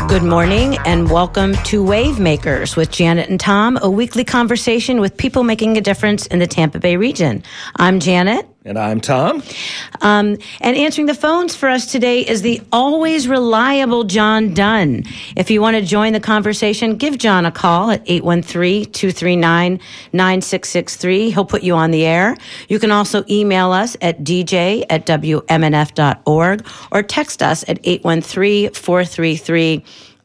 Good morning and welcome to Wave Makers with Janet and Tom, a weekly conversation with people making a difference in the Tampa Bay region. I'm Janet. And I'm Tom. And answering the phones for us today is the always reliable John Dunn. If you want to join the conversation, give John a call at 813-239-9663. He'll put you on the air. You can also email us at dj@wmnf.org or text us at 813-433-0885.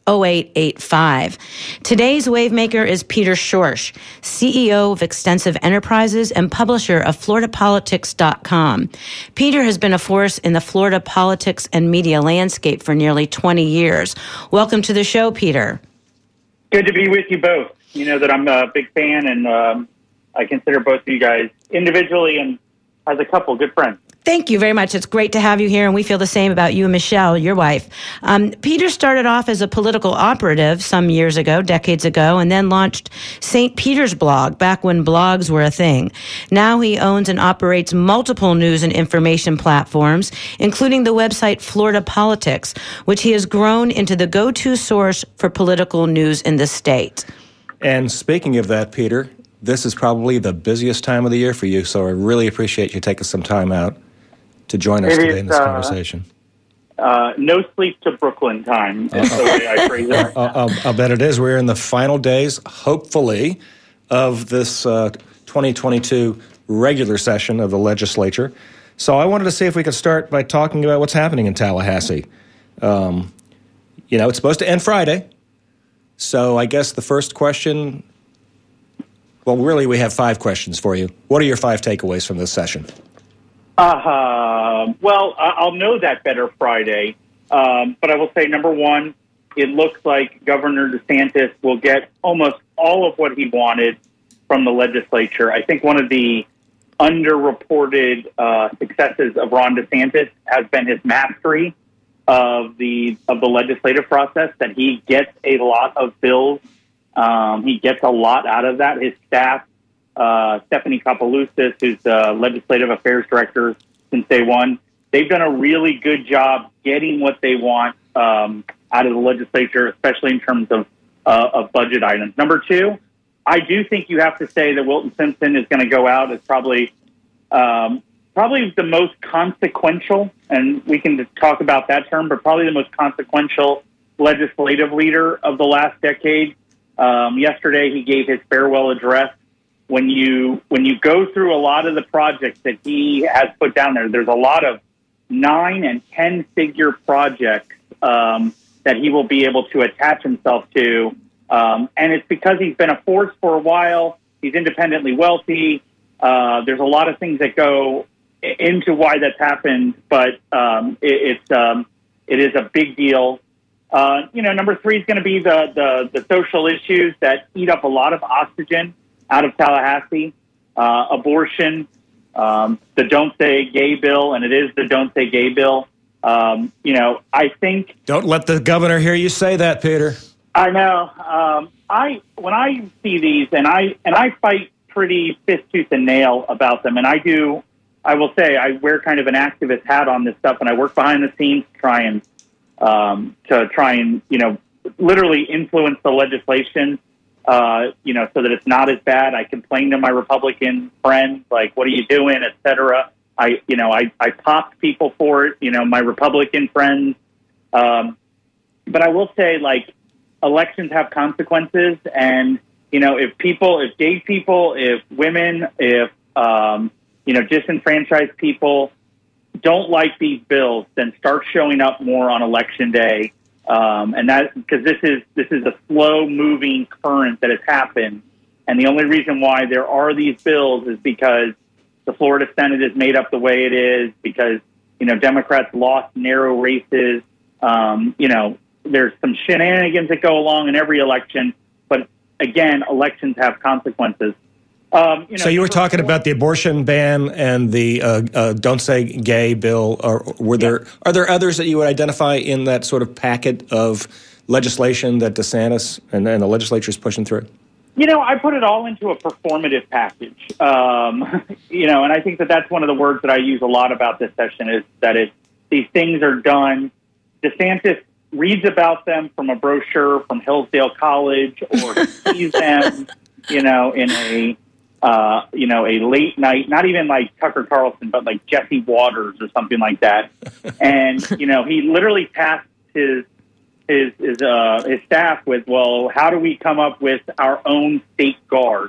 Today's Wavemaker is Peter Schorsch, CEO of Extensive Enterprises and publisher of FloridaPolitics.com. Peter has been a force in the Florida politics and media landscape for nearly 20 years. Welcome to the show, Peter. Good to be with you both. You know that I'm a big fan, and I consider both of you guys individually and as a couple good friends. Thank you very much. It's great to have you here, and we feel the same about you and Michelle, your wife. Peter started off as a political operative some years ago, decades ago, and then launched St. Peter's Blog back when blogs were a thing. Now he owns and operates multiple news and information platforms, including the website Florida Politics, which he has grown into the go-to source for political news in the state. And speaking of that, Peter, this is probably the busiest time of the year for you, so I really appreciate you taking some time out to join us today in this conversation. No sleep to Brooklyn time is the way I phrase it. I'll bet it is. We're in the final days, hopefully, of this 2022 regular session of the legislature. So I wanted to see if we could start by talking about what's happening in Tallahassee. It's supposed to end Friday. So I guess the first question, well, really we have 5 questions for you. What are your 5 takeaways from this session? Well, I'll know that better Friday. But I will say, number one, it looks like Governor DeSantis will get almost all of what he wanted from the legislature. I think one of the underreported successes of Ron DeSantis has been his mastery of the legislative process, that he gets a lot of bills. He gets a lot out of that. His staff, Stephanie Kapeloussis, who's the Legislative Affairs Director since day one, they've done a really good job getting what they want out of the legislature, especially in terms of budget items. Number 2, I do think you have to say that Wilton Simpson is going to go out as probably the most consequential, and we can talk about that term, but probably the most consequential legislative leader of the last decade. Yesterday, he gave his farewell address. When you go through a lot of the projects that he has put down there, there's a lot of 9- and 10-figure projects that he will be able to attach himself to. And it's because he's been a force for a while. He's independently wealthy. There's a lot of things that go into why that's happened, but it is a big deal. Number 3 is going to be the social issues that eat up a lot of oxygen out of Tallahassee, abortion, the Don't Say Gay bill, and it is the Don't Say Gay bill. I think... Don't let the governor hear you say that, Peter. I know. When I see these, and I fight pretty fist, tooth, and nail about them, and I will say I wear kind of an activist hat on this stuff, and I work behind the scenes to try and literally influence the legislation, so that it's not as bad. I complain to my Republican friends, like, what are you doing, et cetera. I popped people for it, my Republican friends. But I will say, like, elections have consequences. And, if gay people, if women, if, disenfranchised people don't like these bills, then start showing up more on election day. And that, because this is a slow moving current that has happened. And the only reason why there are these bills is because the Florida Senate is made up the way it is, because, Democrats lost narrow races. There's some shenanigans that go along in every election. But again, elections have consequences. So you were talking about the abortion ban and the Don't Say Gay bill. Are there others that you would identify in that sort of packet of legislation that DeSantis and the legislature is pushing through? I put it all into a performative package. And I think that that's one of the words that I use a lot about this session, is that these things are done. DeSantis reads about them from a brochure from Hillsdale College or sees them, in a late night, not even like Tucker Carlson, but like Jesse Waters or something like that. And, he literally tasked his staff with, well, how do we come up with our own state guard?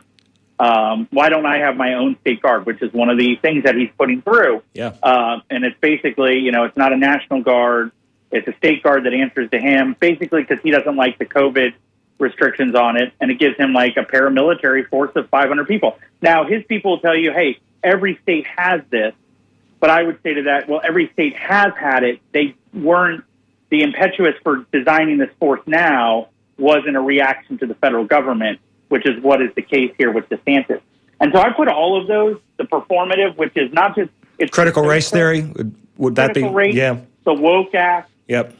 Why don't I have my own state guard, which is one of the things that he's putting through. Yeah. And it's basically, it's not a national guard. It's a state guard that answers to him, basically because he doesn't like the COVID restrictions on it, and it gives him like a paramilitary force of 500 people. Now, his people will tell you, hey, every state has this, but I would say to that, well, every state has had it. They weren't, the impetus for designing this force now wasn't a reaction to the federal government, which is what is the case here with DeSantis. And so I put all of those, the performative, which is not just... It's critical race theory, would that be? Race, yeah. The woke act. Yep.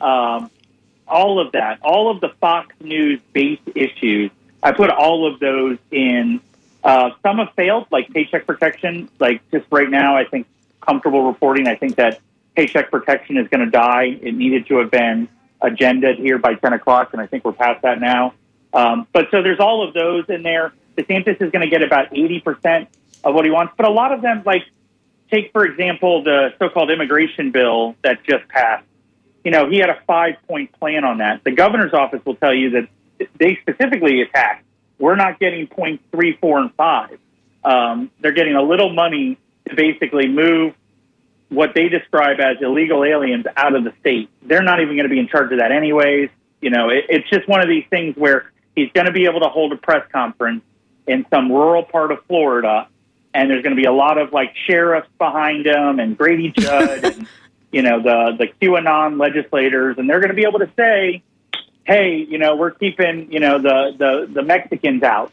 All of that, all of the Fox News-based issues, I put all of those in. Some have failed, like paycheck protection. Like just right now, I think comfortable reporting, I think that paycheck protection is going to die. It needed to have been agenda'd here by 10 o'clock, and I think we're past that now. But so there's all of those in there. DeSantis is going to get about 80% of what he wants. But a lot of them, like, take, for example, the so-called immigration bill that just passed. He had a 5-point plan on that. The governor's office will tell you that they specifically attacked. We're not getting points 3, 4, and 5. They're getting a little money to basically move what they describe as illegal aliens out of the state. They're not even going to be in charge of that anyways. It's just one of these things where he's going to be able to hold a press conference in some rural part of Florida, and there's going to be a lot of like sheriffs behind him and Grady Judd and the QAnon legislators, and they're going to be able to say, hey, we're keeping, the Mexicans out.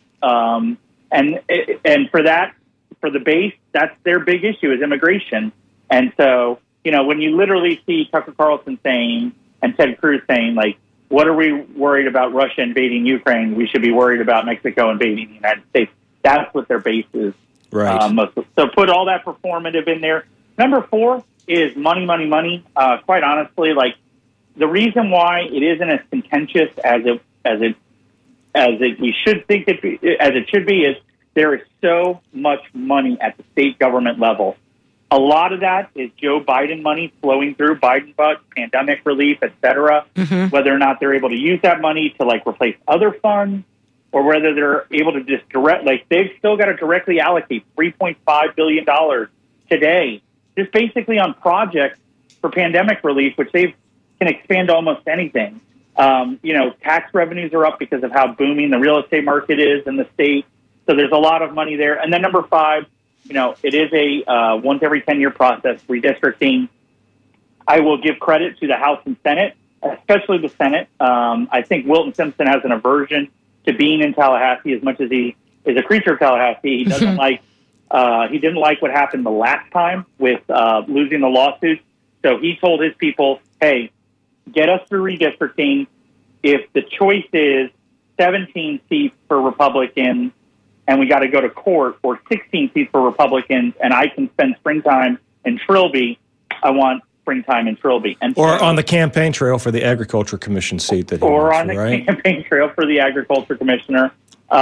And for that, for the base, that's their big issue is immigration. And so, when you literally see Tucker Carlson saying and Ted Cruz saying, like, what are we worried about Russia invading Ukraine? We should be worried about Mexico invading the United States. That's what their base is. Right. So put all that performative in there. Number 4 is money, money, money. Quite honestly, like the reason why it isn't as contentious as it we should think as it should be is there is so much money at the state government level. A lot of that is Joe Biden money flowing through Biden bucks, pandemic relief, et cetera. Mm-hmm. Whether or not they're able to use that money to like replace other funds, or whether they're able to just they've still got to directly allocate $3.5 billion today, just basically on projects for pandemic relief, which they can expand to almost anything. Tax revenues are up because of how booming the real estate market is in the state. So there's a lot of money there. And then number 5, it is a once every 10-year process, redistricting. I will give credit to the House and Senate, especially the Senate. I think Wilton Simpson has an aversion to being in Tallahassee as much as he is a creature of Tallahassee. He doesn't he didn't like what happened the last time with losing the lawsuit. So he told his people, hey, get us through redistricting. If the choice is 17 seats for Republicans and we got to go to court, or 16 seats for Republicans and I can spend springtime in Trilby, I want springtime in Trilby. And or on the campaign trail for the Agriculture Commission seat that he or wants, on the right? campaign trail for the Agriculture Commissioner.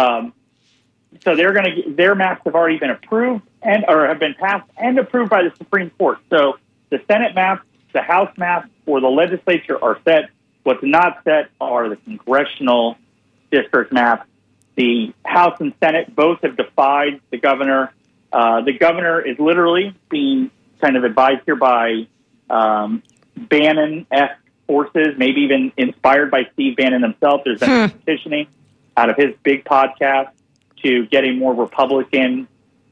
So they're going to their maps have already been approved or have been passed and approved by the Supreme Court. So the Senate maps, the House maps, or the legislature are set. What's not set are the congressional district maps. The House and Senate both have defied the governor. The governor is literally being kind of advised here by Bannon-esque forces, maybe even inspired by Steve Bannon himself. There's been petitioning out of his big podcast to get a more Republican,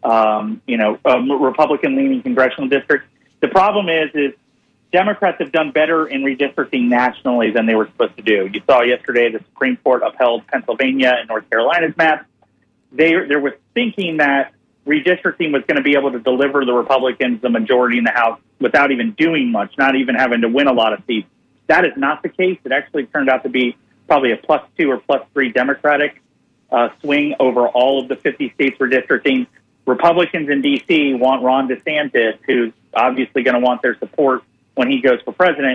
Republican-leaning congressional district. The problem is Democrats have done better in redistricting nationally than they were supposed to do. You saw yesterday the Supreme Court upheld Pennsylvania and North Carolina's map. There was thinking that redistricting was going to be able to deliver the Republicans the majority in the House without even doing much, not even having to win a lot of seats. That is not the case. It actually turned out to be probably a +2 or +3 Democratic swing over all of the 50 states redistricting. Republicans in D.C. want Ron DeSantis, who's obviously going to want their support when he goes for president.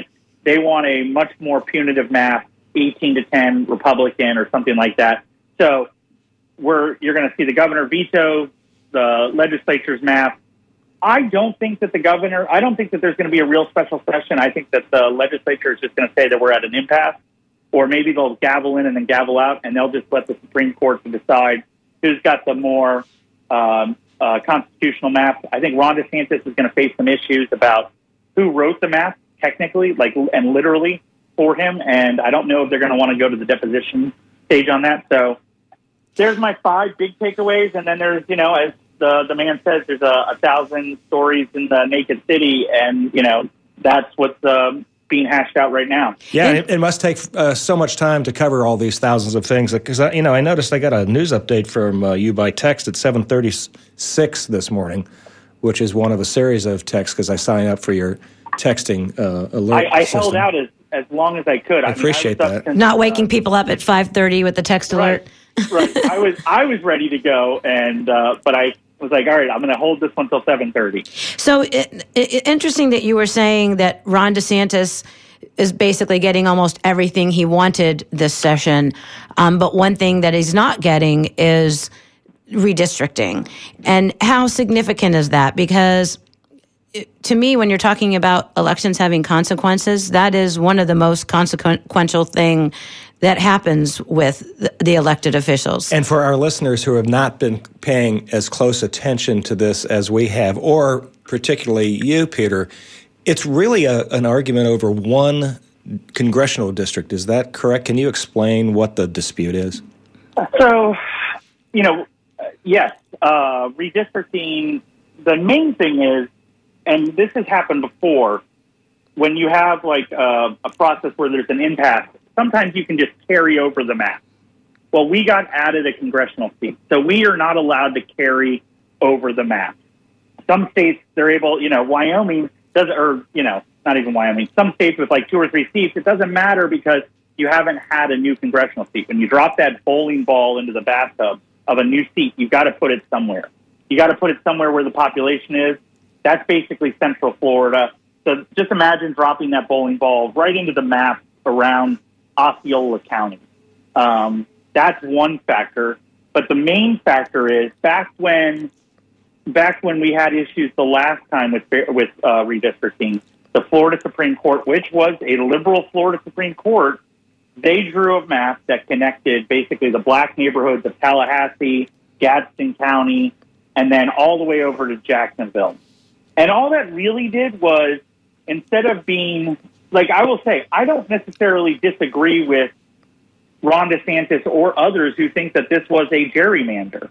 They want a much more punitive map, 18-10 Republican or something like that. So you're going to see the governor veto the legislature's map. I don't think that there's going to be a real special session. I think that the legislature is just going to say that we're at an impasse, or maybe they'll gavel in and then gavel out, and they'll just let the Supreme Court decide who's got the more constitutional map. I think Ron DeSantis is going to face some issues about who wrote the map technically, and literally for him, and I don't know if they're going to want to go to the deposition stage on that. So there's my 5 big takeaways, and then there's, as the man says, there's 1,000 stories in the naked city, and, that's what's being hashed out right now. Yeah, it must take so much time to cover all these thousands of things. Because, I noticed I got a news update from you by text at 7:36 this morning, which is one of a series of texts because I signed up for your texting alert I system. held out as long as I could. I appreciate that. Not waking people up at 5:30 with the text alert. Right. I was ready to go, and but I was like, all right, I'm going to hold this one till 7:30. So interesting that you were saying that Ron DeSantis is basically getting almost everything he wanted this session, but one thing that he's not getting is redistricting. And how significant is that? Because to me, when you're talking about elections having consequences, that is one of the most consequential thing that happens with the elected officials. And for our listeners who have not been paying as close attention to this as we have, or particularly you, Peter, it's really an argument over one congressional district. Is that correct? Can you explain what the dispute is? So, yes, redistricting, the main thing is, and this has happened before, when you have a process where there's an impasse, sometimes you can just carry over the map. Well, we got added a congressional seat, so we are not allowed to carry over the map. Some states, they're able, Wyoming doesn't, or, not even Wyoming, some states with 2 or 3 seats, it doesn't matter because you haven't had a new congressional seat. When you drop that bowling ball into the bathtub of a new seat, you've got to put it somewhere. You got to put it somewhere where the population is. That's basically Central Florida. So just imagine dropping that bowling ball right into the map around Osceola County. That's one factor. But the main factor is back when we had issues the last time with redistricting, the Florida Supreme Court, which was a liberal Florida Supreme Court, they drew a map that connected basically the black neighborhoods of Tallahassee, Gadsden County, and then all the way over to Jacksonville. And all that really did was, instead of being, I will say, I don't necessarily disagree with Ron DeSantis or others who think that this was a gerrymander.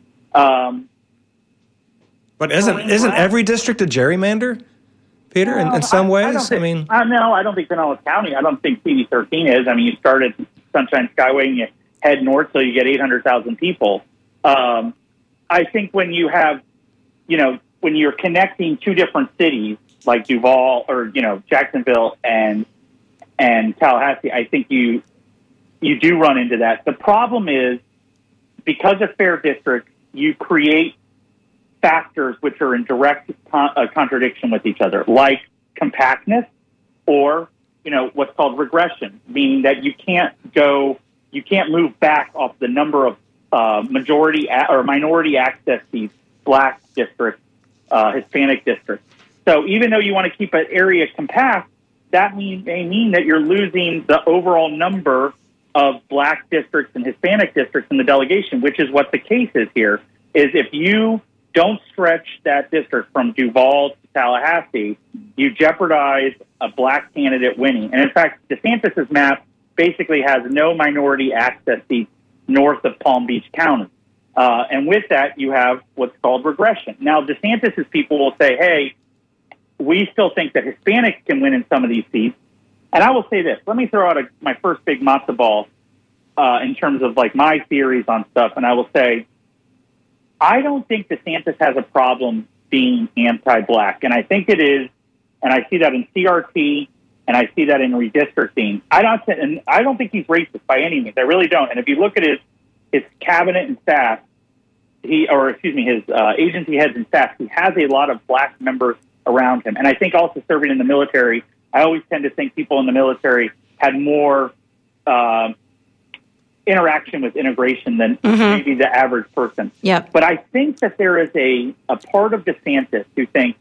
But isn't every district a gerrymander, Peter, in some ways? No, I don't think Pinellas County, I don't think CD13 is. I mean, you start at Sunshine Skyway and you head north so you get 800,000 people. I think when you have, when you're connecting 2 different cities like Duval or, Jacksonville and Tallahassee, I think you do run into that. The problem is, because of fair districts, you create factors which are in direct contradiction with each other, like compactness or, what's called regression, meaning that you can't move back off the number of majority or minority access seats, black districts, Hispanic districts. So even though you want to keep an area compact, that may mean that you're losing the overall number of black districts and Hispanic districts in the delegation, which is what the case is here, is if you don't stretch that district from Duval to Tallahassee, you jeopardize a black candidate winning. And in fact, DeSantis' map basically has no minority access seats north of Palm Beach County. And with that, you have what's called regression. Now, DeSantis' people will say, hey, we still think that Hispanics can win in some of these seats. And I will say this. Let me throw out my first big matzo ball in terms of my theories on stuff. And I will say, I don't think DeSantis has a problem being anti-black. And I think it is, and I see that in CRT, and I see that in redistricting. I don't think he's racist by any means. I really don't. And if you look at his cabinet and staff, his agency heads and staff, he has a lot of black members around him. And I think also serving in the military, I always tend to think people in the military had more interaction with integration than maybe the average person. Yep. But I think that there is a part of DeSantis who thinks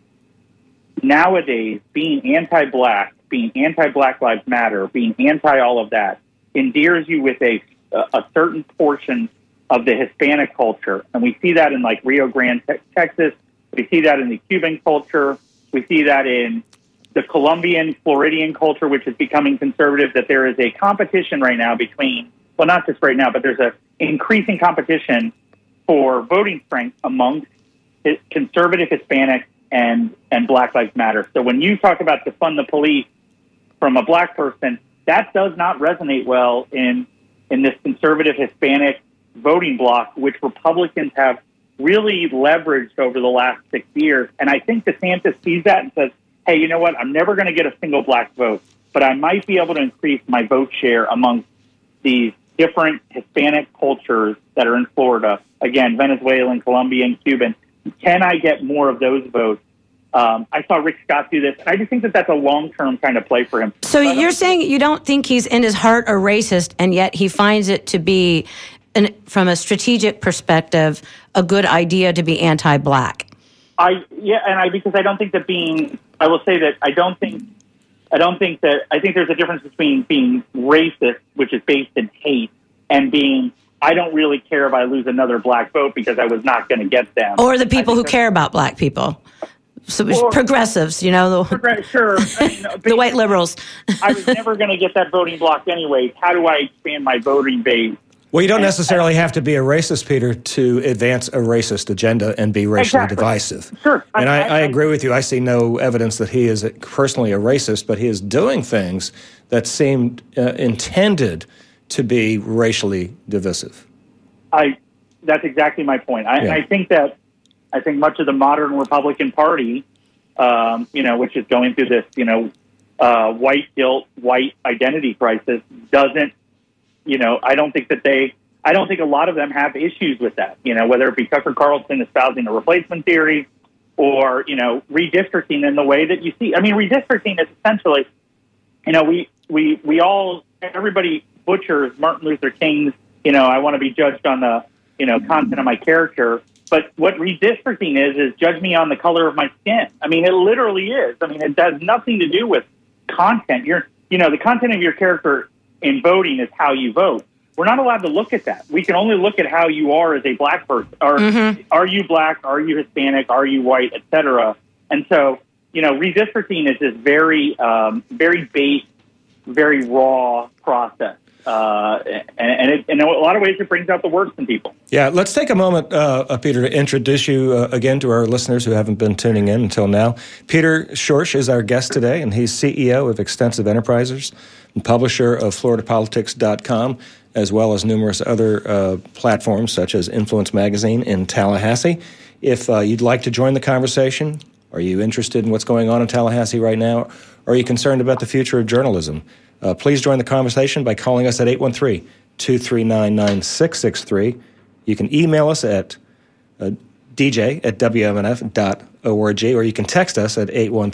nowadays being anti-black, being anti-Black Lives Matter, being anti all of that endears you with a certain portion of the Hispanic culture. And we see that in like Rio Grande, Texas. We see that in the Cuban culture. We see that in the Colombian, Floridian culture, which is becoming conservative, that there is a competition right now between, well, not just right now, but there's an increasing competition for voting strength amongst conservative Hispanics and Black Lives Matter. So when you talk about defund the police from a black person, that does not resonate well in this conservative Hispanic voting bloc, which Republicans have really leveraged over the last 6 years. And I think DeSantis sees that and says, hey, you know what? I'm never going to get a single black vote, but I might be able to increase my vote share among these different Hispanic cultures that are in Florida. Again, Venezuelan, Colombian, Cuban. Can I get more of those votes? I saw Rick Scott do this, and I just think that that's a long-term kind of play for him. So you're saying you don't think he's in his heart a racist, and yet he finds it to be, from a strategic perspective, a good idea to be anti-black? Because I don't think that I will say that I think there's a difference between being racist, which is based in hate, and being, I don't really care if I lose another black vote because I was not going to get them. Or the people who care about black people. So progressives, you know. Sure. The white liberals. I was never going to get that voting block anyways. How do I expand my voting base? Well, you don't necessarily have to be a racist, Peter, to advance a racist agenda and be racially divisive. Sure. And I agree with you. I see no evidence that he is personally a racist, but he is doing things that seem intended to be racially divisive. That's exactly my point. I think much of the modern Republican Party, which is going through this, white guilt, white identity crisis, doesn't. I don't think a lot of them have issues with that, whether it be Tucker Carlson espousing a replacement theory or, redistricting in the way that you see. I mean, redistricting is essentially, everybody butchers Martin Luther King's, I want to be judged on the, content of my character. But what redistricting is judge me on the color of my skin. I mean, it literally is. I mean, it has nothing to do with content. The content of your character in voting is how you vote. We're not allowed to look at that. We can only look at how you are as a black person. Are you black? Are you Hispanic? Are you white? Et cetera. And so, redistricting is this very, very base, very raw process. And in a lot of ways, it brings out the worst in people. Yeah, let's take a moment, Peter, to introduce you again to our listeners who haven't been tuning in until now. Peter Schorsch is our guest today, and he's CEO of Extensive Enterprises and publisher of FloridaPolitics.com, as well as numerous other platforms such as Influence Magazine in Tallahassee. If you'd like to join the conversation, are you interested in what's going on in Tallahassee right now? Or are you concerned about the future of journalism? Please join the conversation by calling us at 813-239-9663. You can email us at dj@wmnf.org, or you can text us at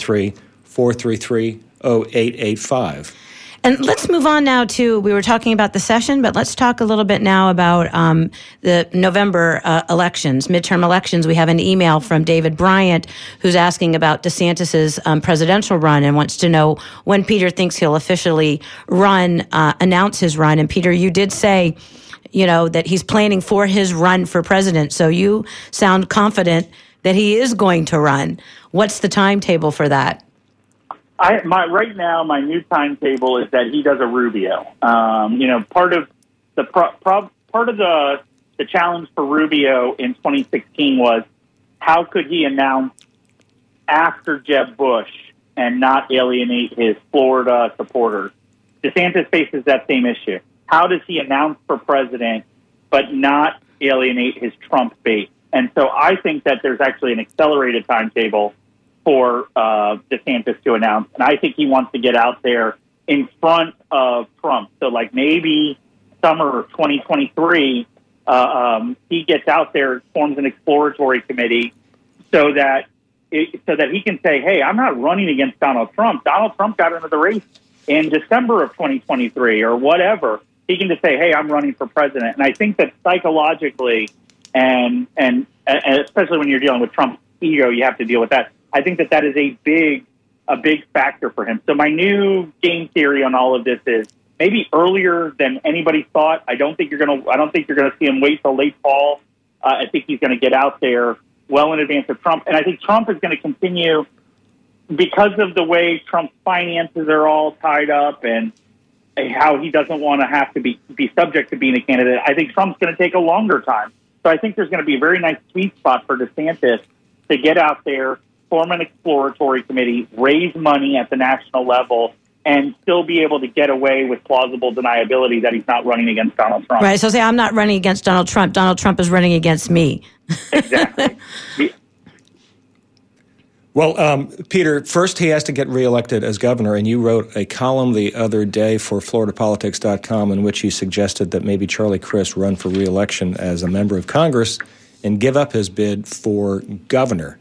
813-433-0885. And let's move on now to, we were talking about the session, but let's talk a little bit now about the November elections, midterm elections. We have an email from David Bryant who's asking about DeSantis's presidential run and wants to know when Peter thinks he'll officially announce his run. And Peter, you did say, that he's planning for his run for president. So you sound confident that he is going to run. What's the timetable for that? Right now, my new timetable is that he does a Rubio. Part of the challenge for Rubio in 2016 was how could he announce after Jeb Bush and not alienate his Florida supporters. DeSantis faces that same issue. How does he announce for president but not alienate his Trump base? And so I think that there's actually an accelerated timetable for DeSantis to announce. And I think he wants to get out there in front of Trump. So like maybe summer of 2023, he gets out there, forms an exploratory committee so that so that he can say, hey, I'm not running against Donald Trump. Donald Trump got into the race in December of 2023 or whatever. He can just say, hey, I'm running for president. And I think that psychologically, and especially when you're dealing with Trump's ego, you have to deal with that. I think that is a big factor for him. So my new game theory on all of this is maybe earlier than anybody thought. I don't think you're going to see him wait till late fall. I think he's going to get out there well in advance of Trump. And I think Trump is going to continue because of the way Trump's finances are all tied up and how he doesn't want to have to be subject to being a candidate. I think Trump's going to take a longer time. So I think there's going to be a very nice sweet spot for DeSantis to get out there, form an exploratory committee, raise money at the national level, and still be able to get away with plausible deniability that he's not running against Donald Trump. Right. So say, I'm not running against Donald Trump. Donald Trump is running against me. Exactly. Well, Peter, first he has to get reelected as governor, and you wrote a column the other day for FloridaPolitics.com in which you suggested that maybe Charlie Crist run for reelection as a member of Congress and give up his bid for governor.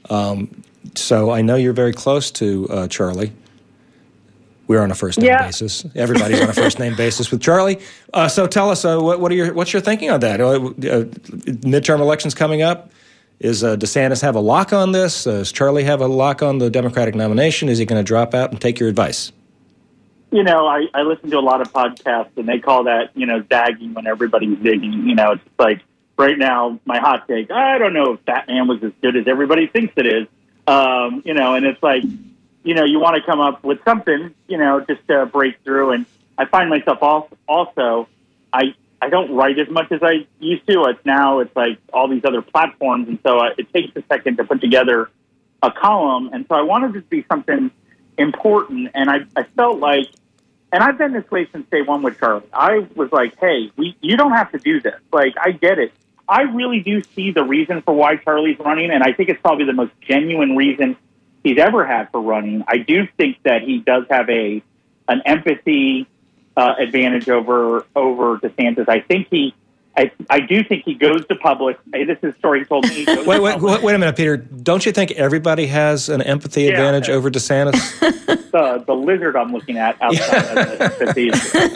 So I know you're very close to Charlie. We're on a first-name basis. Everybody's on a first-name basis with Charlie. So tell us, what's your thinking on that? Midterm elections coming up. Is DeSantis have a lock on this? Does Charlie have a lock on the Democratic nomination? Is he going to drop out and take your advice? I listen to a lot of podcasts, and they call that, zagging when everybody's zigging. It's like right now, my hot take, I don't know if Batman was as good as everybody thinks it is. And it's like, you want to come up with something, just to break through. And I find myself also, I don't write as much as I used to. It's like all these other platforms. And so it takes a second to put together a column. And so I wanted it to be something important. And I felt like, and I've been this way since day one with Charlie. I was like, hey, you don't have to do this. Like, I get it. I really do see the reason for why Charlie's running. And I think it's probably the most genuine reason he's ever had for running. I do think that he does have an empathy advantage over DeSantis. I do think he goes to public. This is a story he told me. Wait a minute, Peter. Don't you think everybody has an empathy advantage over DeSantis? The lizard I'm looking at outside of empathy.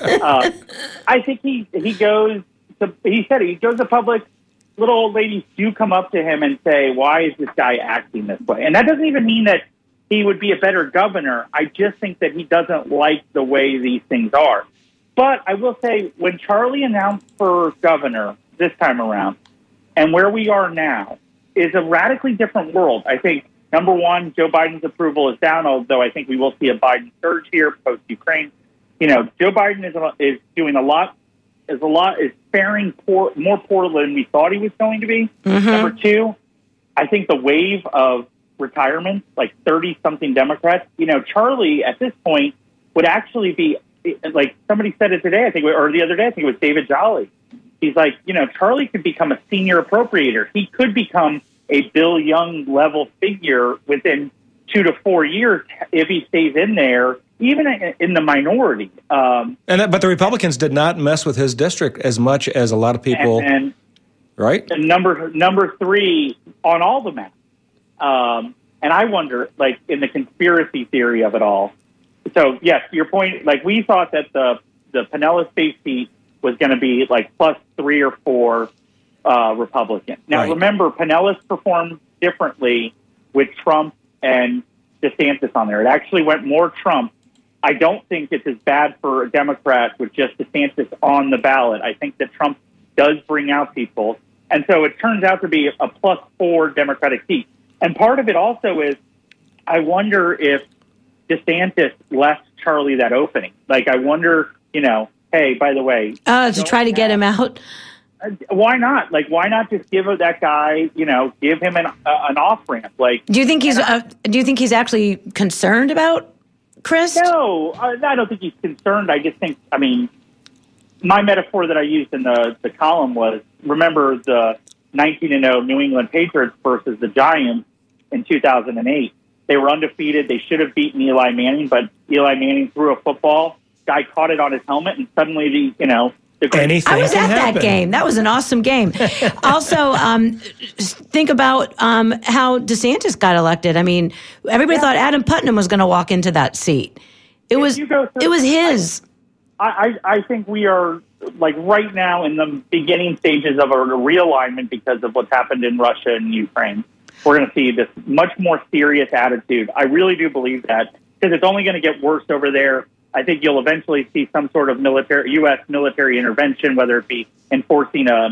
I think he goes to public. Little old ladies do come up to him and say, why is this guy acting this way? And that doesn't even mean that he would be a better governor. I just think that he doesn't like the way these things are. But I will say, when Charlie announced for governor this time around, and where we are now, is a radically different world. I think, number one, Joe Biden's approval is down, although I think we will see a Biden surge here post-Ukraine. Joe Biden is doing a lot, is faring more poorly than we thought he was going to be. Mm-hmm. Number two, I think the wave of retirement, like 30-something Democrats, Charlie at this point would actually be, like somebody said it today, or the other day, I think it was David Jolly. He's like, Charlie could become a senior appropriator. He could become a Bill Young level figure within 2 to 4 years if he stays in there, even in the minority. But the Republicans did not mess with his district as much as a lot of people, right? And number three on all the maps. And I wonder, like, in the conspiracy theory of it all. So, yes, to your point, like, we thought that the Pinellas State seat was going to be, like, plus 3 or 4 Republican. Now, Remember, Pinellas performed differently with Trump and DeSantis on there. It actually went more Trump. I don't think it's as bad for a Democrat with just DeSantis on the ballot. I think that Trump does bring out people. And so it turns out to be a plus 4 Democratic seat. And part of it also is, I wonder if DeSantis left Charlie that opening. Like, I wonder, hey, by the way. To try to get him out? Why not? Like, why not just give that guy, give him an off-ramp? Like, do you think he's actually concerned about Crist? No, I don't think he's concerned. I just think, my metaphor that I used in the column was, remember the 19-0 New England Patriots versus the Giants in 2008. They were undefeated. They should have beaten Eli Manning, but Eli Manning threw a football. Guy caught it on his helmet, and suddenly Anything I was can at happen. that game. That was an awesome game. Also, think about how DeSantis got elected. I mean, everybody thought Adam Putnam was going to walk into that seat. It was his. I think we are like right now in the beginning stages of a realignment because of what's happened in Russia and Ukraine. We're going to see this much more serious attitude. I really do believe that because it's only going to get worse over there. I think you'll eventually see some sort of U.S. military intervention, whether it be enforcing a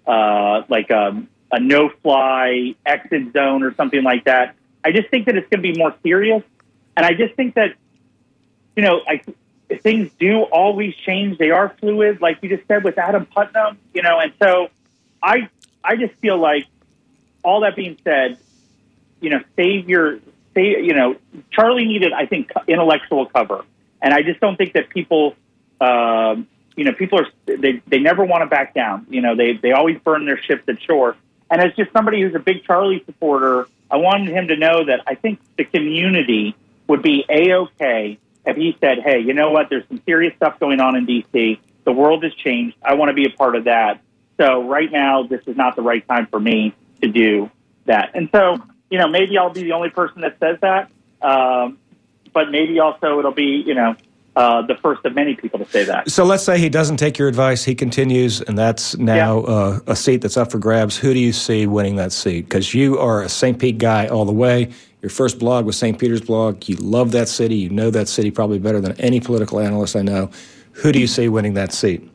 no-fly exit zone or something like that. I just think that it's going to be more serious, and I just think that things do always change. They are fluid, like you just said with Adam Putnam, and so I just feel like all that being said, Charlie needed, I think, intellectual cover. And I just don't think that people, people they never want to back down. They always burn their ships at shore. And as just somebody who's a big Charlie supporter, I wanted him to know that I think the community would be A-okay if he said, hey, you know what, there's some serious stuff going on in D.C. The world has changed. I want to be a part of that. So right now, this is not the right time for me to do that. And so, maybe I'll be the only person that says that. But maybe also it'll be, the first of many people to say that. So let's say he doesn't take your advice, he continues, and that's now a seat that's up for grabs. Who do you see winning that seat? Because you are a St. Pete guy all the way. Your first blog was St. Peter's blog. You love that city. You know that city probably better than any political analyst I know. Who do you see winning that seat?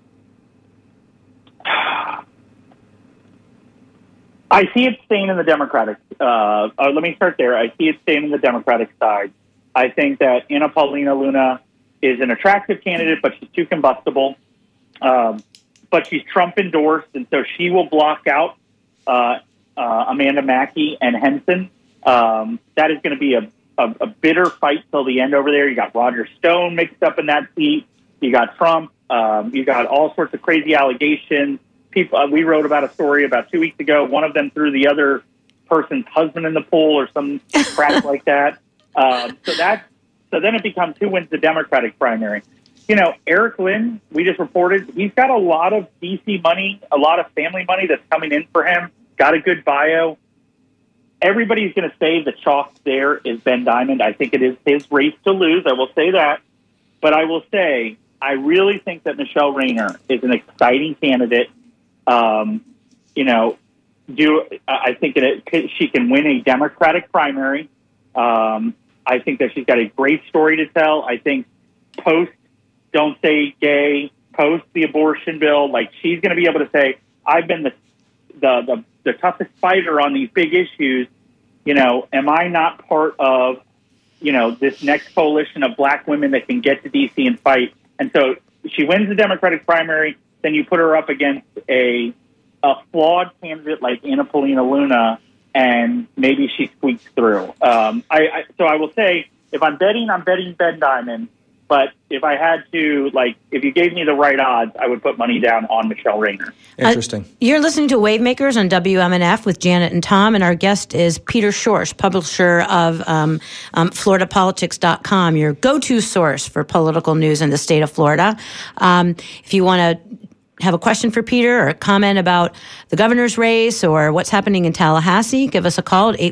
I see it staying in the Democratic. Let me start there. I see it staying in the Democratic side. I think that Anna Paulina Luna is an attractive candidate, but she's too combustible. But she's Trump endorsed, and so she will block out Amanda Mackey and Henson. That is going to be a bitter fight till the end over there. You got Roger Stone mixed up in that seat. You got Trump. You got all sorts of crazy allegations. People, we wrote about a story about 2 weeks ago. One of them threw the other person's husband in the pool or some crap like that. So then it becomes who wins the Democratic primary. Eric Lynn, we just reported, he's got a lot of DC money, a lot of family money that's coming in for him, got a good bio. Everybody's going to say the chalk there is Ben Diamond. I think it is his race to lose. I will say that. But I will say, I really think that Michelle Rayner is an exciting candidate. I think that she can win a Democratic primary. I think that she's got a great story to tell. I think post Don't Say Gay, post the abortion bill, like she's going to be able to say, I've been the toughest fighter on these big issues. Am I not part of, this next coalition of black women that can get to D.C. and fight? And so she wins the Democratic primary. Then you put her up against a flawed candidate like Anna Paulina Luna, and maybe she squeaks through. So I will say, if I'm betting Ben Diamond. But if I had to, if you gave me the right odds, I would put money down on Michelle Rayner. Interesting. You're listening to Wavemakers on WMNF with Janet and Tom, and our guest is Peter Schorsch, publisher of FloridaPolitics.com, your go-to source for political news in the state of Florida. If you want to have a question for Peter or a comment about the governor's race or what's happening in Tallahassee, give us a call at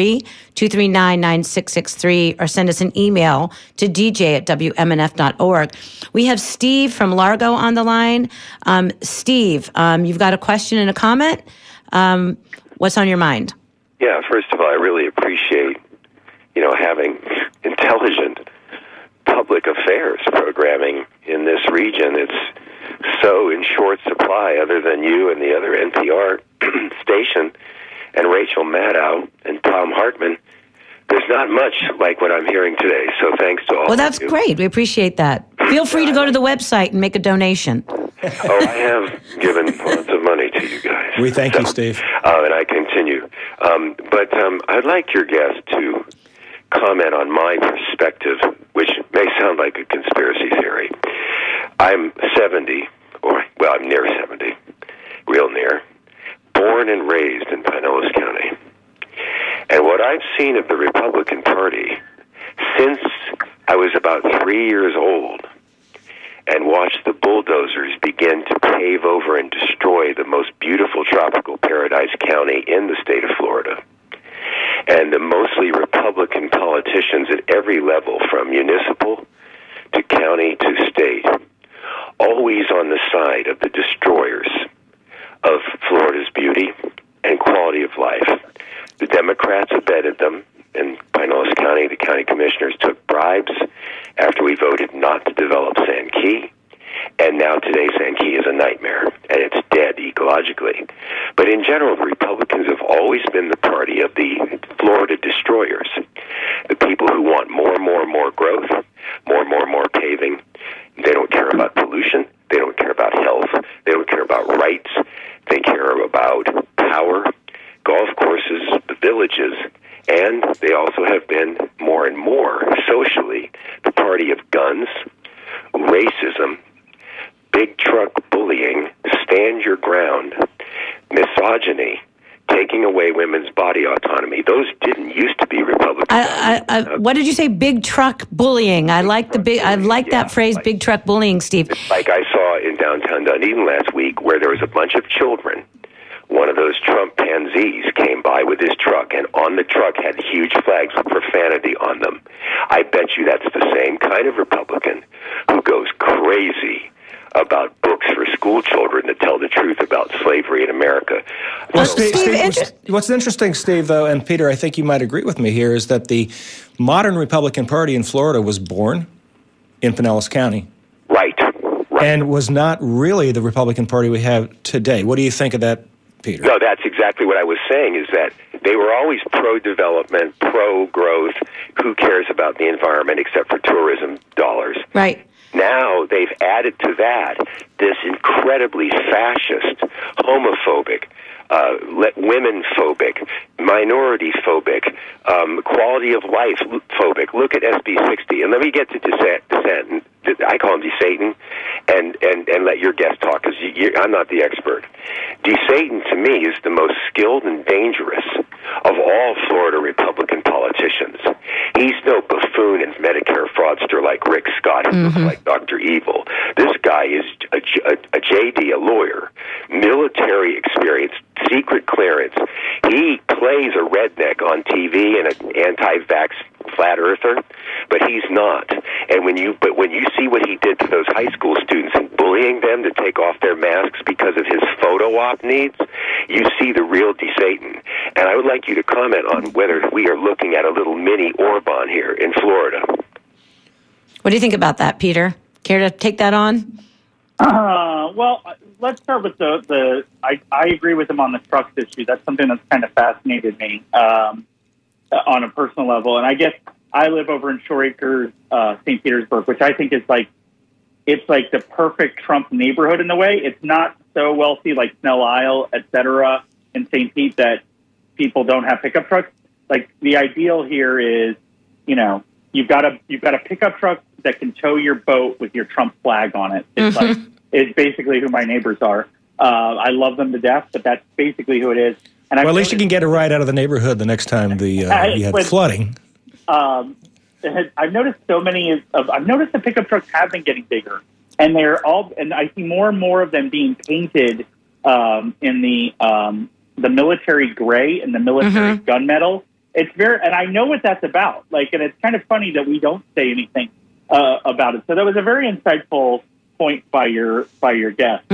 813-239-9663 or send us an email to dj@wmnf.org. We have Steve from Largo on the line. Steve, you've got a question and a comment. What's on your mind? Yeah, first of all, I really appreciate, having intelligent public affairs programming in this region. It's so in short supply, other than you and the other NPR station and Rachel Maddow and Tom Hartman. There's not much like what I'm hearing today, so thanks to all Well, that's of you. Great. We appreciate that. Feel free to go to the website and make a donation. Oh, I have given lots of money to you guys. We thank you, Steve. And I continue. But I'd like your guest to comment on my perspective, which may sound like a conspiracy theory. I'm 70, I'm near 70, real near, born and raised in Pinellas County. And what I've seen of the Republican Party since I was about 3 years old, and watch the bulldozers begin to pave over and destroy the most beautiful tropical paradise county in the state of Florida. And the mostly Republican politicians at every level, from municipal to county to state, always on the side of the destroyers of Florida's beauty and quality of life. The Democrats abetted them. In Pinellas County, the county commissioners took bribes after we voted not to develop Sand Key. And now today, Sand Key is a nightmare, and it's dead ecologically. But in general, the Republicans have always been the party of the Florida destroyers, the people who want more growth, more paving. They don't care about pollution. They don't care about health. They don't care about rights. They care about power, golf courses, the villages, and they also have been more and more socially the party of guns, racism, big truck bullying, stand your ground, misogyny, taking away women's body autonomy. Those didn't used to be Republican. What did you say? Big truck bullying. I like that phrase, big truck bullying, Steve. Like I saw in downtown Dunedin last week, where there was a bunch of children. One of those Trump pansies came by with his truck, and on the truck had huge flags with profanity on them. I bet you that's the same kind of Republican who goes crazy about books for school children that tell the truth about slavery in America. Well, Steve, what's interesting, Steve, though, and Peter, I think you might agree with me here, is that the modern Republican Party in Florida was born in Pinellas County. Right. And was not really the Republican Party we have today. What do you think of that, Peter? No, that's exactly what I was saying, is that they were always pro-development, pro-growth. Who cares about the environment except for tourism dollars? Right. Now they've added to that this incredibly fascist, homophobic, women-phobic, minority-phobic, quality of life phobic. Look at SB 60. And let me get to dissent. I call him DeSatan, and let your guest talk, because I'm not the expert. DeSatan, to me, is the most skilled and dangerous of all Florida Republican politicians. He's no buffoon and Medicare fraudster like Rick Scott, who looks like Dr. Evil. This guy is a JD, a lawyer, military experience, secret clearance. He plays a redneck on TV and an anti-vax flat earther, but he's not. And when you see what he did to those high school students and bullying them to take off their masks because of his photo op needs, you see the real DeSatan. And I would like you to comment on whether we are looking at a little mini Orban here in Florida. What do you think about that, Peter? Care to take that on? Well, let's start with I agree with him on the trucks issue. That's something that's kind of fascinated me on a personal level. And I guess I live over in Shore Acres, St. Petersburg, which I think is it's like the perfect Trump neighborhood in the way. It's not so wealthy like Snell Isle, et cetera, in St. Pete that people don't have pickup trucks. Like the ideal here is, you've got a pickup truck that can tow your boat with your Trump flag on it. It's it's basically who my neighbors are. I love them to death, but that's basically who it is. And at least you can get a ride out of the neighborhood the next time you had flooding. I've noticed I've noticed the pickup trucks have been getting bigger, and and I see more and more of them being painted in the military gray and the military gunmetal. It's and I know what that's about. And it's kind of funny that we don't say anything about it. So that was a very insightful point by your guest.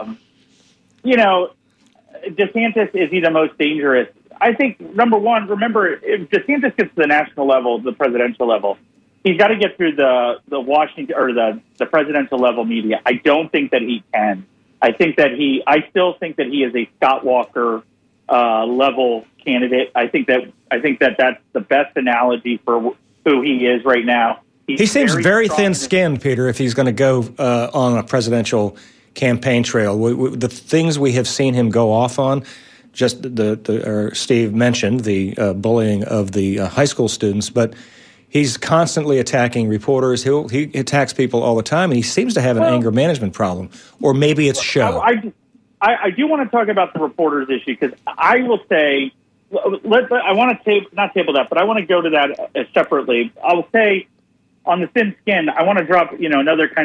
DeSantis, is he the most dangerous? I think, number one, remember, if DeSantis gets to the national level, the presidential level, he's got to get through the Washington or the presidential level media. I don't think that he can. I still think that he is a Scott Walker level candidate. I think that that's the best analogy for who he is right now. He seems very thin-skinned, Peter, if he's going to go on a presidential campaign trail. The things we have seen him go off on, just Steve mentioned the bullying of the high school students, but he's constantly attacking reporters. He attacks people all the time, and he seems to have an anger management problem, or maybe it's show. I do want to talk about the reporters issue, because I will say, I want to not table that, but I want to go to that separately. I will say, on the thin skin, I want to drop another kind of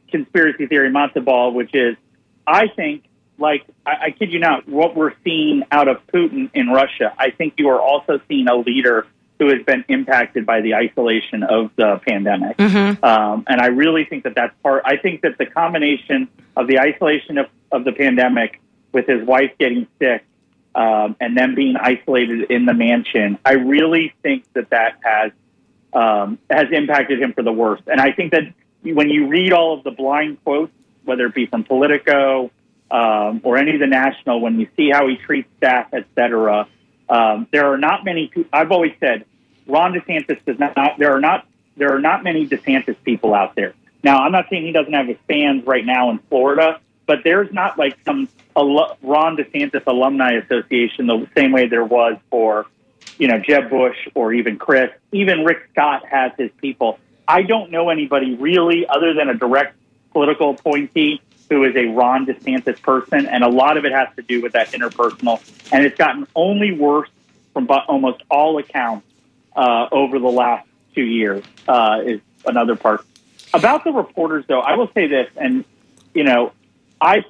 conspiracy theory matzo ball, which is, I think, like, I kid you not, what we're seeing out of Putin in Russia, I think you are also seeing a leader who has been impacted by the isolation of the pandemic. And I really think that that's part. I think that the combination of the isolation of the pandemic with his wife getting sick and then being isolated in the mansion, I really think that has impacted him for the worst. And I think that when you read all of the blind quotes, whether it be from Politico or any of the national, when you see how he treats staff, et cetera, there are not many. I've always said Ron DeSantis does not. There are not many DeSantis people out there. Now, I'm not saying he doesn't have his fans right now in Florida, but there's not like some Ron DeSantis Alumni Association the same way there was for, Jeb Bush or even Chris. Even Rick Scott has his people. I don't know anybody really other than a direct political appointee who is a Ron DeSantis person, and a lot of it has to do with that interpersonal. And it's gotten only worse from almost all accounts over the last 2 years is another part. About the reporters, though, I will say this, and, I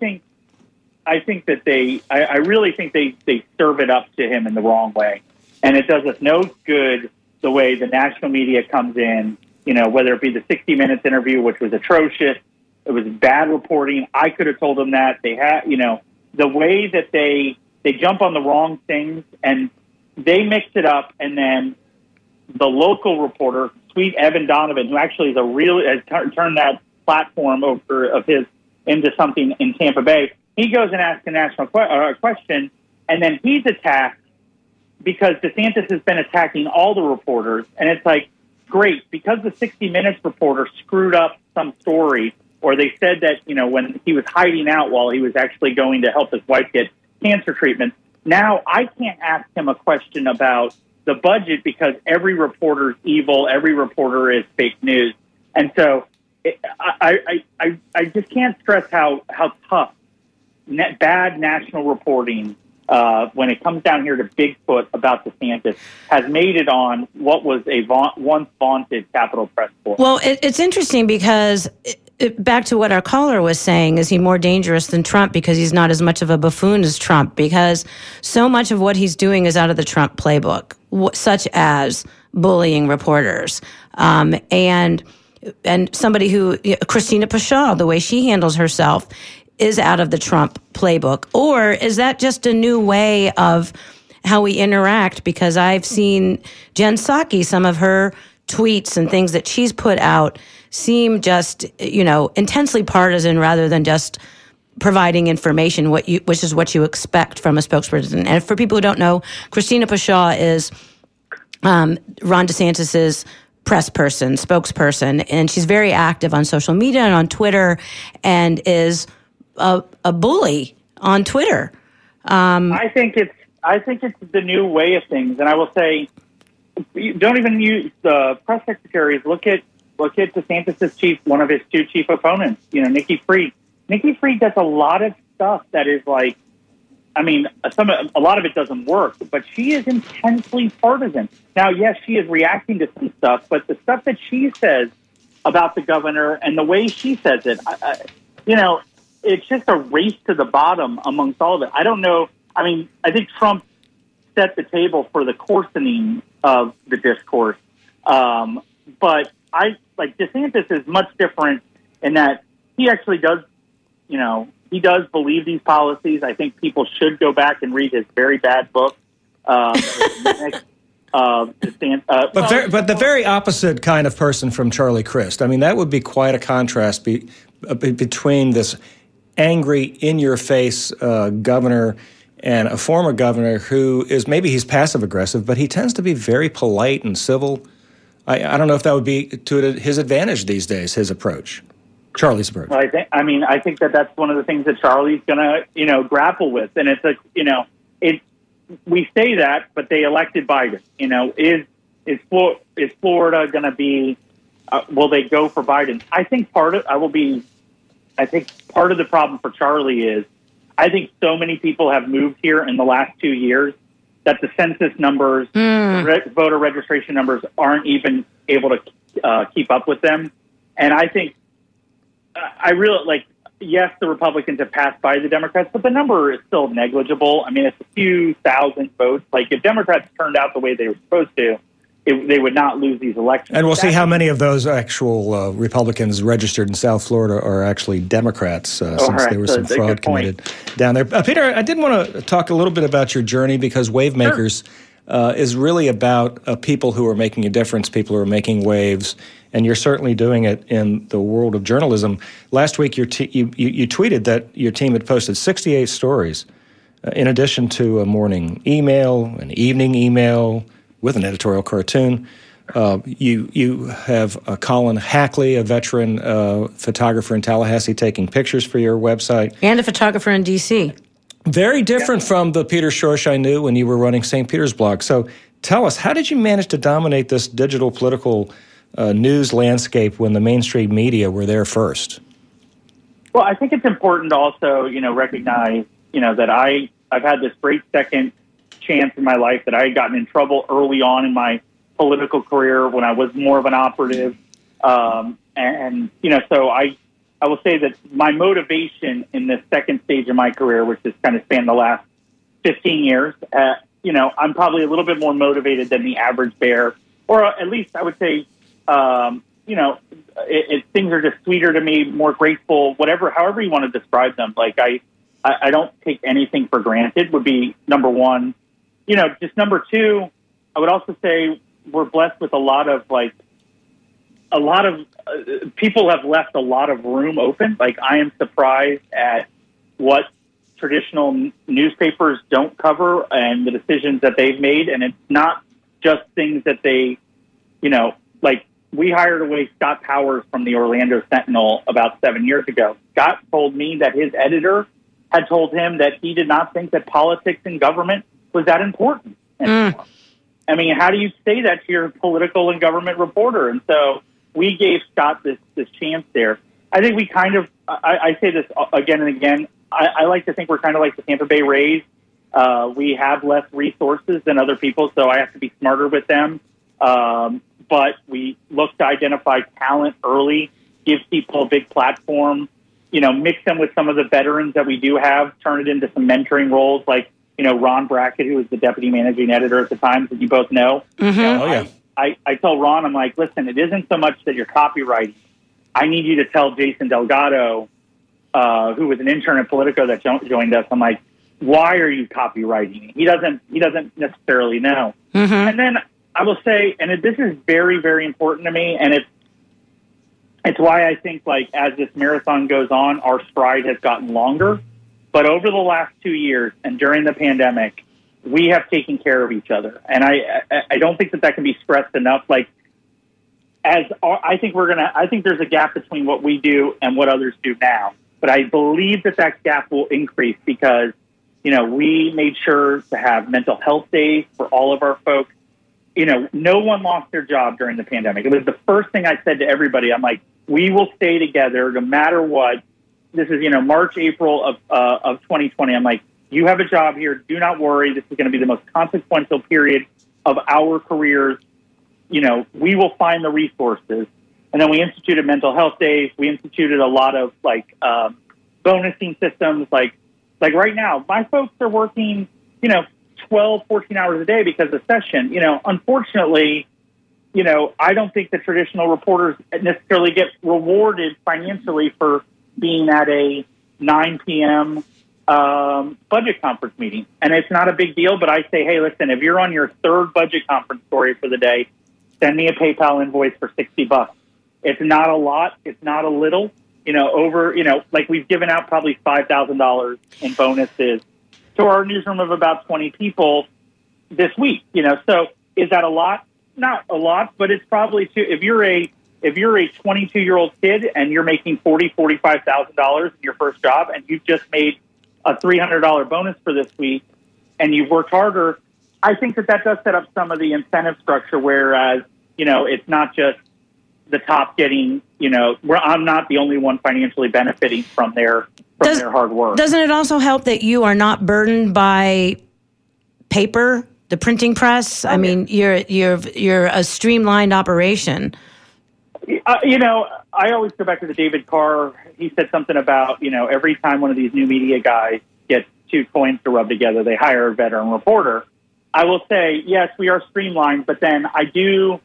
really think they serve it up to him in the wrong way. And it does us no good the way the national media comes in, whether it be the 60 Minutes interview, which was atrocious. It was bad reporting. I could have told them that. They had, the way that they jump on the wrong things and they mix it up. And then the local reporter, sweet Evan Donovan, who actually has turned that platform of his into something in Tampa Bay, he goes and asks a national question, and then he's attacked because DeSantis has been attacking all the reporters. And it's like, great, because the 60 Minutes reporter screwed up some story, or they said that, when he was hiding out while he was actually going to help his wife get cancer treatment. Now I can't ask him a question about the budget because every reporter is evil, every reporter is fake news. And so I just can't stress how tough bad national reporting when it comes down here to Bigfoot about DeSantis has made it on what was a once vaunted Capitol Press Corps. Well, it's interesting because back to what our caller was saying, is he more dangerous than Trump because he's not as much of a buffoon as Trump? Because so much of what he's doing is out of the Trump playbook, such as bullying reporters. And somebody who, Christina Pashaw, the way she handles herself is out of the Trump playbook. Or is that just a new way of how we interact? Because I've seen Jen Psaki, some of her tweets and things that she's put out seem just, intensely partisan rather than just providing information, which is what you expect from a spokesperson. And for people who don't know, Christina Pashaw is Ron DeSantis's press person, spokesperson, and she's very active on social media and on Twitter, and is a bully on Twitter. I think it's the new way of things, and I will say, don't even use the press secretaries. Look at DeSantis' one of his two chief opponents, Nikki Fried. Nikki Fried does a lot of stuff that is like, a lot of it doesn't work, but she is intensely partisan. Now, yes, she is reacting to some stuff, but the stuff that she says about the governor and the way she says it, it's just a race to the bottom amongst all of it. I don't know. I think Trump set the table for the coarsening of the discourse. But DeSantis is much different in that he actually does, he does believe these policies. I think people should go back and read his very bad book. But the very opposite kind of person from Charlie Crist. That would be quite a contrast between this angry, in-your-face governor and a former governor who is, maybe he's passive-aggressive, but he tends to be very polite and civil. I don't know if that would be to his advantage these days, his approach, Charlie's approach. Well, I think that's one of the things that Charlie's going to, grapple with. And it's we say that, but they elected Biden. Is Florida going to be, will they go for Biden? I think part of the problem for Charlie is, I think so many people have moved here in the last 2 years that the census numbers, voter registration numbers aren't even able to keep up with them. And I think I really like. Yes, the Republicans have passed by the Democrats, but the number is still negligible. I mean, it's a few thousand votes. Like, if Democrats turned out the way they were supposed to, they would not lose these elections. And we'll see how many of those actual Republicans registered in South Florida are actually Democrats, since there was some fraud committed down there. Peter, I did want to talk a little bit about your journey, because Wavemakers is really about people who are making a difference, people who are making waves, and you're certainly doing it in the world of journalism. Last week, you tweeted that your team had posted 68 stories, in addition to a morning email, an evening email with an editorial cartoon. You have Colin Hackley, a veteran photographer in Tallahassee, taking pictures for your website. And a photographer in D.C. Very different from the Peter Schorsch I knew when you were running St. Peter's Blog. So tell us, how did you manage to dominate this digital political news landscape when the mainstream media were there first? Well, I think it's important to also, recognize, that I've had this great second chance in my life, that I had gotten in trouble early on in my political career when I was more of an operative. So I will say that my motivation in this second stage of my career, which has kind of spanned the last 15 years, I'm probably a little bit more motivated than the average bear, or at least I would say, things are just sweeter to me, more grateful, however you want to describe them. Like, I don't take anything for granted would be number one. Just number two, I would also say we're blessed with a lot of people have left a lot of room open. Like, I am surprised at what traditional newspapers don't cover and the decisions that they've made. And it's not just things that they, we hired away Scott Powers from the Orlando Sentinel about 7 years ago. Scott told me that his editor had told him that he did not think that politics and government was that important anymore. I mean, how do you say that to your political and government reporter? And so we gave Scott this chance there. I think we kind of, I say this again and again, I like to think we're kind of like the Tampa Bay Rays. We have less resources than other people, so I have to be smarter with them. But we look to identify talent early, give people a big platform, mix them with some of the veterans that we do have, turn it into some mentoring roles, like, Ron Brackett, who was the deputy managing editor at the time, that you both know. Mm-hmm. I tell Ron, I'm like, listen, it isn't so much that you're copywriting. I need you to tell Jason Delgado, who was an intern at Politico that joined us, I'm like, why are you copywriting? He doesn't necessarily know. Mm-hmm. And then I will say, and this is very, very important to me, and it's why I think, like, as this marathon goes on, our stride has gotten longer. But over the last 2 years and during the pandemic, we have taken care of each other. And I don't think that can be stressed enough. Like, I think there's a gap between what we do and what others do now. But I believe that gap will increase because, we made sure to have mental health days for all of our folks. No one lost their job during the pandemic. It was the first thing I said to everybody. I'm like, we will stay together no matter what. This is, March, April of 2020. I'm like, you have a job here. Do not worry. This is going to be the most consequential period of our careers. We will find the resources. And then we instituted mental health days. We instituted a lot of bonusing systems. Like right now, my folks are working, 12, 14 hours a day because of session. Unfortunately, I don't think the traditional reporters necessarily get rewarded financially for being at a 9 p.m. Budget conference meeting. And it's not a big deal, but I say, hey, listen, if you're on your third budget conference story for the day, send me a PayPal invoice for $60. It's not a lot. It's not a little. We've given out probably $5,000 in bonuses to our newsroom of about 20 people this week. So is that a lot? Not a lot, but it's probably too. If you're a 22-year-old kid and you're making $45,000 in your first job and you've just made a $300 bonus for this week and you've worked harder, I think that does set up some of the incentive structure, whereas, it's not just the top getting, where I'm not the only one financially benefiting from their hard work. Doesn't it also help that you are not burdened by paper, the printing press? I mean, you're a streamlined operation. I I always go back to the David Carr. He said something about, every time one of these new media guys gets two coins to rub together, they hire a veteran reporter. I will say, yes, we are streamlined, but then I see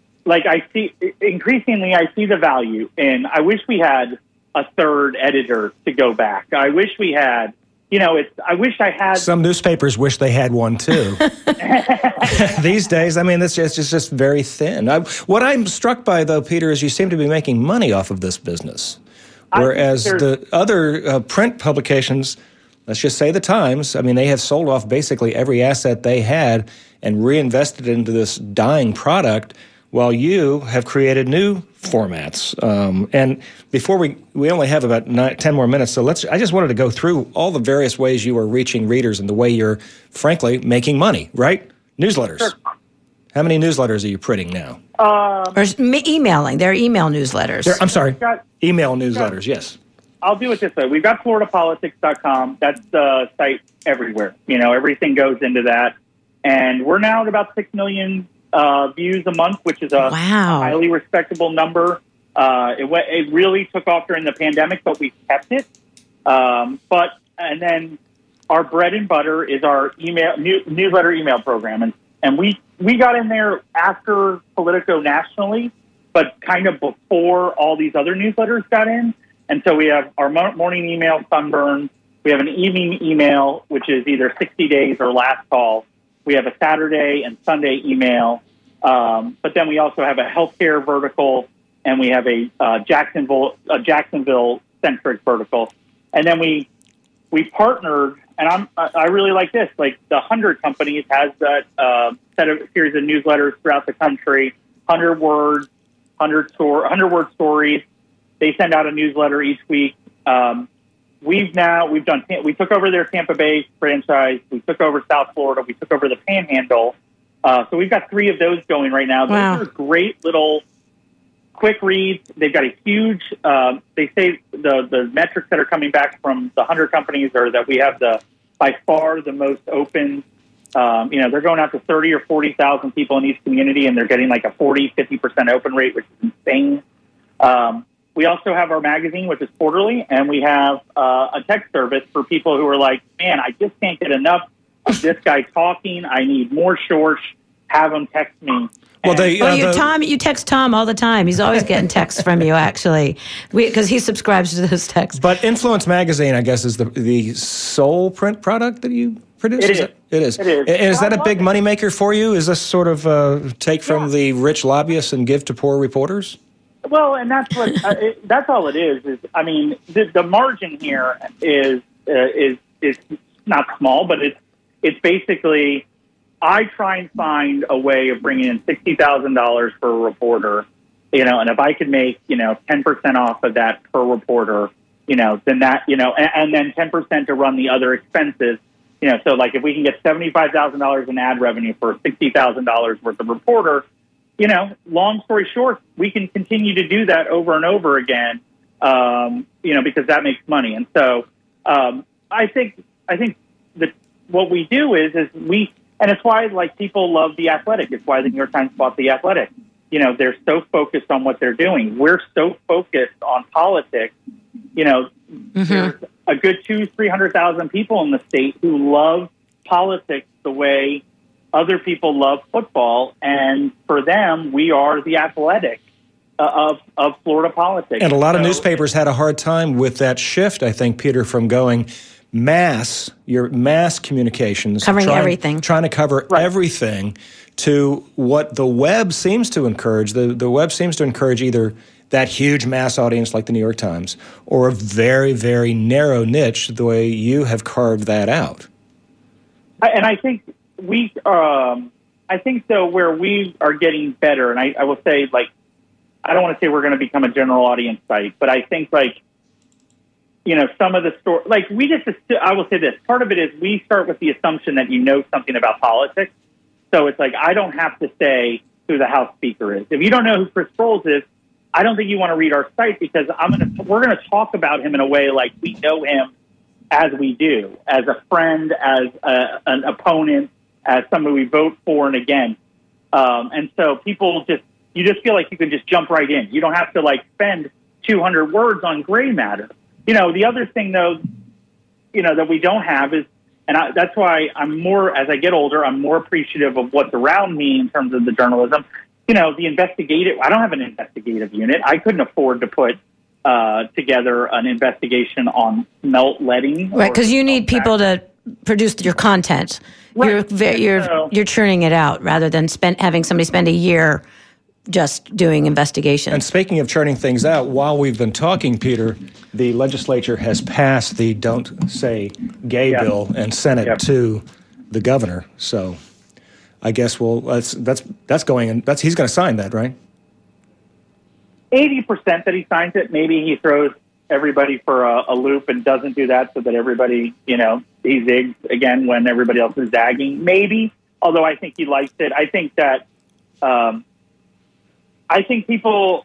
the value, and I wish we had a third editor to go back. I wish we had, I wish I had. Some newspapers wish they had one too. These days, it's just very thin. What I'm struck by, though, Peter, is you seem to be making money off of this business, whereas the other print publications, let's just say the Times, they have sold off basically every asset they had and reinvested into this dying product, while you have created new formats. And before we only have about 10 more minutes, so I just wanted to go through all the various ways you are reaching readers and the way you're, frankly, making money, right? Newsletters. Sure. How many newsletters are you printing now? Or emailing. They're email newsletters. Email newsletters, yes. I'll do it this way. We've got FloridaPolitics.com. That's the site everywhere. Everything goes into that. And we're now at about 6 million views a month, which is a highly respectable number. It really took off during the pandemic, but we kept it. And then our bread and butter is our newsletter email program. And we got in there after Politico nationally, but kind of before all these other newsletters got in. And so we have our morning email, Sunburn. We have an evening email, which is either 60 days or last call. We have a Saturday and Sunday email. But then we also have a healthcare vertical, and we have a Jacksonville-centric vertical. And then we partnered, and I really like this. Like the 100 Companies has that series of newsletters throughout the country, 100 word stories. They send out a newsletter each week. We took over their Tampa Bay franchise. We took over South Florida. We took over the Panhandle. So we've got 3 of those going right now. Wow. Those are great little quick reads. They've got a huge, they say the metrics that are coming back from the 100 Companies are that we have by far the most open, they're going out to 30 or 40,000 people in each community, and they're getting like a 40-50% open rate, which is insane. We also have our magazine, which is quarterly, and we have a text service for people who are like, man, I just can't get enough of this guy talking. I need more shorts. Have them text me. You text Tom all the time. He's always getting texts from you, actually, because he subscribes to those texts. But Influence Magazine, I guess, is the sole print product that you produce? It is. And is that a big moneymaker for you? Is this sort of take from the rich lobbyists and give to poor reporters? Well, and that's what that's all it is. The margin here is not small, but it's basically I try and find a way of bringing in $60,000 for a reporter, and if I could make 10% off of that per reporter, then that and then 10% to run the other expenses, so like if we can get $75,000 in ad revenue for $60,000 worth of reporter. Long story short, we can continue to do that over and over again, because that makes money. And so I think that what we do is and it's why people love The Athletic. It's why the New York Times bought The Athletic. They're so focused on what they're doing. We're so focused on politics. There's a good 200,000-300,000 people in the state who love politics the way other people love football, and for them, we are The Athletic of Florida politics. And a lot of newspapers had a hard time with that shift, I think, Peter, from going mass communications. Covering everything. Trying to cover everything to what the web seems to encourage. The web seems to encourage either that huge mass audience like the New York Times or a very, very narrow niche the way you have carved that out. And I think I think though where we are getting better, and I will say I don't want to say we're going to become a general audience site, but I think some of the story, I will say this, part of it is we start with the assumption that something about politics. So it's I don't have to say who the House Speaker is. If you don't know who Chris Sprowls is, I don't think you want to read our site because we're going to talk about him in a way like we know him as we do, as a friend, as an opponent, as somebody we vote for and against. And so people you just feel like you can just jump right in. You don't have to spend 200 words on gray matter. The other thing, though, that we don't have is, that's why as I get older, I'm more appreciative of what's around me in terms of the journalism. The investigative, I don't have an investigative unit. I couldn't afford to put together an investigation on smelt letting. Right, because you need people to produce your content. Right. You're churning it out rather than having somebody spend a year just doing investigation. And speaking of churning things out, while we've been talking, Peter, the legislature has passed the Don't Say Gay bill and sent it to the governor. So I guess that's going in. He's going to sign that, right? 80% that he signs it. Maybe he throws everybody for a loop and doesn't do that so that everybody, he zigs again when everybody else is zagging. Maybe, although I think he likes it. I think that, I think people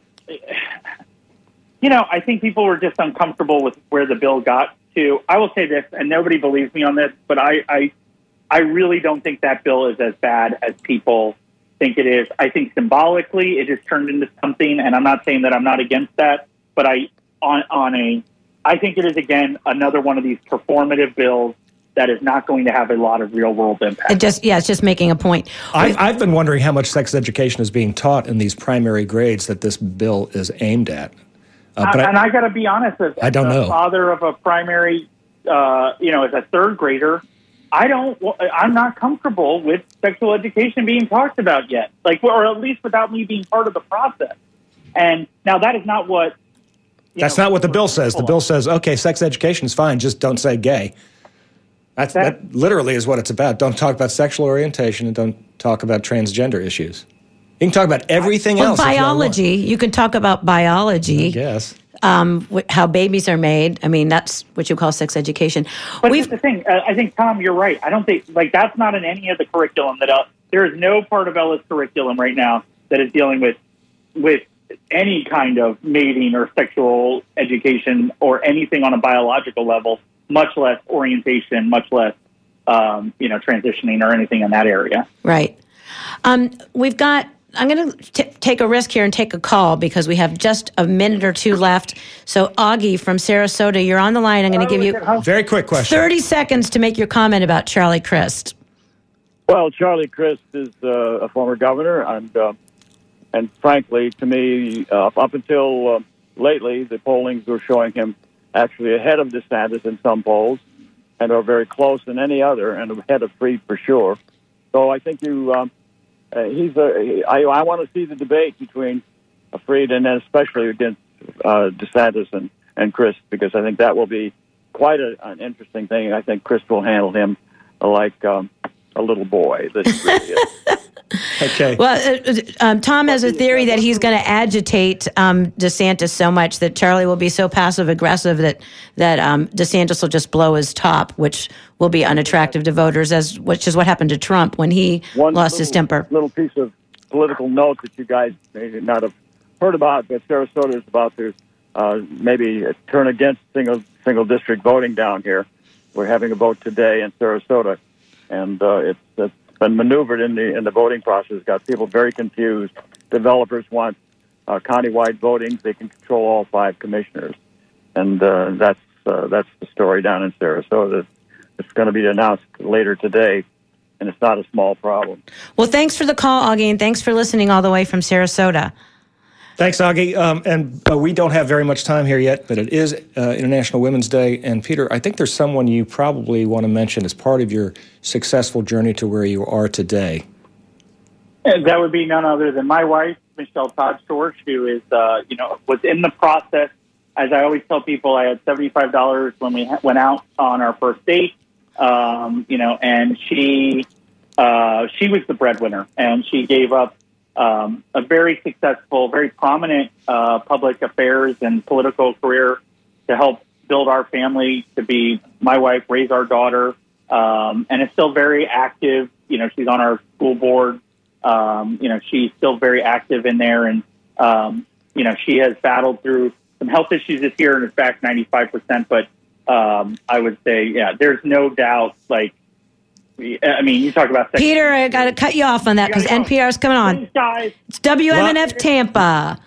were just uncomfortable with where the bill got to. I will say this, and nobody believes me on this, but I really don't think that bill is as bad as people think it is. I think symbolically it has turned into something, and I'm not saying that I'm not against that, but I think it is, again, another one of these performative bills that is not going to have a lot of real-world impact. It's just making a point. I've been wondering how much sex education is being taught in these primary grades that this bill is aimed at. But I got to be honest, as I don't know. Father of a primary, as a third grader, I'm not comfortable with sexual education being talked about yet, or at least without me being part of the process. And now that is not what. That's not what the bill says. The bill says, okay, sex education is fine, just don't say gay. That literally is what it's about. Don't talk about sexual orientation and don't talk about transgender issues. You can talk about everything else. Biology. You can talk about biology. Yes. How babies are made. I mean, that's what you call sex education. But here's the thing. I think, Tom, you're right. I don't think, that's not in any of the curriculum. There is no part of Ella's curriculum right now that is dealing with any kind of mating or sexual education or anything on a biological level, much less orientation, much less, transitioning or anything in that area. Right. I'm going to take a risk here and take a call because we have just a minute or two left. So, Augie from Sarasota, you're on the line. I'm going to give you very quick question. 30 seconds to make your comment about Charlie Crist. Well, Charlie Crist is a former governor, and frankly, to me, up until lately, the pollings were showing him actually ahead of DeSantis in some polls, and are very close in any other, and ahead of Freed for sure. So I think I want to see the debate between Freed and then especially against DeSantis and Crist, because I think that will be quite an interesting thing. I think Crist will handle him like a little boy that he really is. Okay. Well, Tom has a theory that he's going to agitate DeSantis so much that Charlie will be so passive-aggressive that DeSantis will just blow his top, which will be unattractive to voters, which is what happened to Trump when he lost his temper. Little piece of political note that you guys may not have heard about, but Sarasota is about to maybe turn against single district voting down here. We're having a vote today in Sarasota, and it's been maneuvered in the voting process. Got people very confused. Developers want countywide voting. They can control all 5 commissioners, and that's the story down in Sarasota. It's going to be announced later today, and it's not a small problem. Well, thanks for the call, Augie, and thanks for listening all the way from Sarasota. Thanks, Augie. And we don't have very much time here yet, but it is International Women's Day. And Peter, I think there's someone you probably want to mention as part of your successful journey to where you are today. And that would be none other than my wife, Michelle Todd Storch, who is, was in the process. As I always tell people, I had $75 when we went out on our first date, and she was the breadwinner, and she gave up a very successful, very prominent public affairs and political career to help build our family, to be my wife, raise our daughter, and is still very active. She's on our school board. She's still very active in there, and she has battled through some health issues this year and is back 95%. But I would say, there's no doubt. You talk about Peter. I got to cut you off on that because NPR is coming on. Thanks, guys. It's WMNF Tampa.